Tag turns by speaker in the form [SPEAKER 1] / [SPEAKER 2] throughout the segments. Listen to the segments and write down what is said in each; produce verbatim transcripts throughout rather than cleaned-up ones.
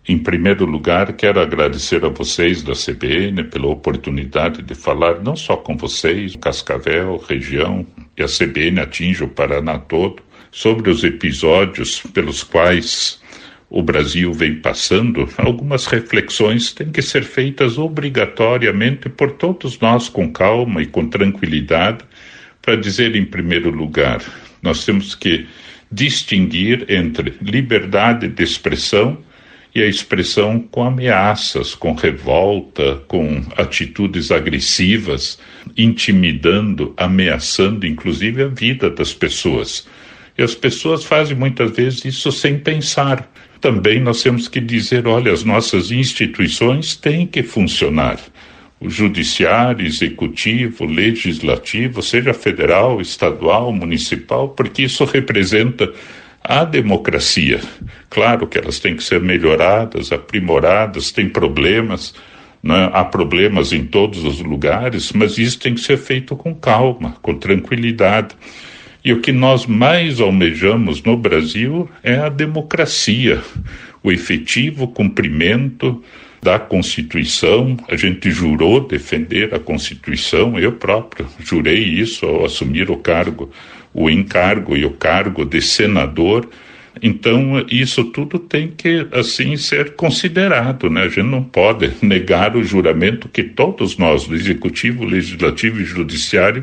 [SPEAKER 1] Em primeiro lugar, quero agradecer a vocês da C B N pela oportunidade de falar não só com vocês, Cascavel, região, e a C B N atinge o Paraná todo, sobre os episódios pelos quais o Brasil vem passando. Algumas reflexões têm que ser feitas obrigatoriamente por todos nós com calma e com tranquilidade, para dizer, em primeiro lugar, nós temos que distinguir entre liberdade de expressão e a expressão com ameaças, com revolta, com atitudes agressivas, intimidando, ameaçando, inclusive, a vida das pessoas. E as pessoas fazem muitas vezes isso sem pensar. Também nós temos que dizer, olha, as nossas instituições têm que funcionar. O judiciário, executivo, legislativo, seja federal, estadual, municipal, porque isso representa a democracia. Claro que elas têm que ser melhoradas, aprimoradas, tem problemas, né? Há problemas em todos os lugares, mas isso tem que ser feito com calma, com tranquilidade. E o que nós mais almejamos no Brasil é a democracia, o efetivo cumprimento da Constituição. A gente jurou defender a Constituição, eu próprio jurei isso ao assumir o cargo, o encargo e o cargo de senador. Então, isso tudo tem que, assim, ser considerado, né? A gente não pode negar o juramento que todos nós, do Executivo, Legislativo e Judiciário,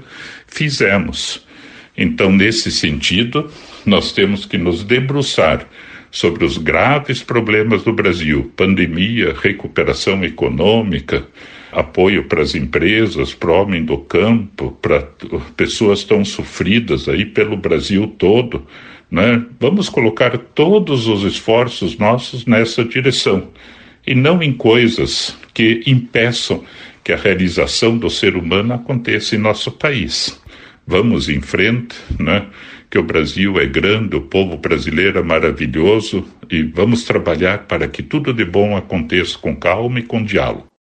[SPEAKER 1] fizemos. Então, nesse sentido, nós temos que nos debruçar sobre os graves problemas do Brasil: pandemia, recuperação econômica, apoio para as empresas, para o homem do campo, para pessoas tão sofridas aí pelo Brasil todo, né? Vamos colocar todos os esforços nossos nessa direção e não em coisas que impeçam que a realização do ser humano aconteça em nosso país. Vamos em frente, né? Que o Brasil é grande, o povo brasileiro é maravilhoso, e vamos trabalhar para que tudo de bom aconteça com calma e com diálogo.